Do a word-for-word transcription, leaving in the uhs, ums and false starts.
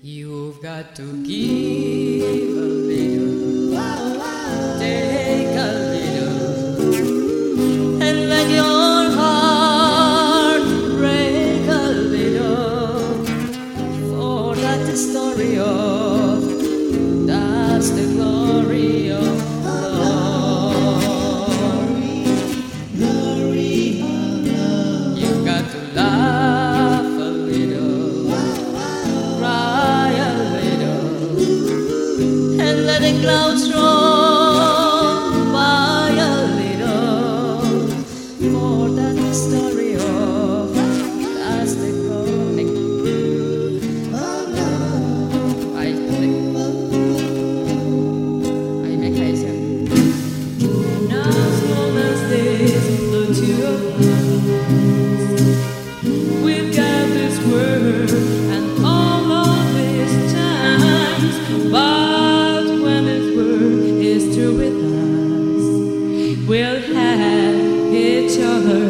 You've got to give a little, take a little, and let your heart break a little. For that's the story of, that's the glory of love. Glory of love. You've got to laugh a little, cry a little, and let the clouds roll by a little. For that's the story of, that's the glory of love. I think I make I say, as long as there's the two of us, we've got this world and all of these times. But when this world is through with us, we'll have each other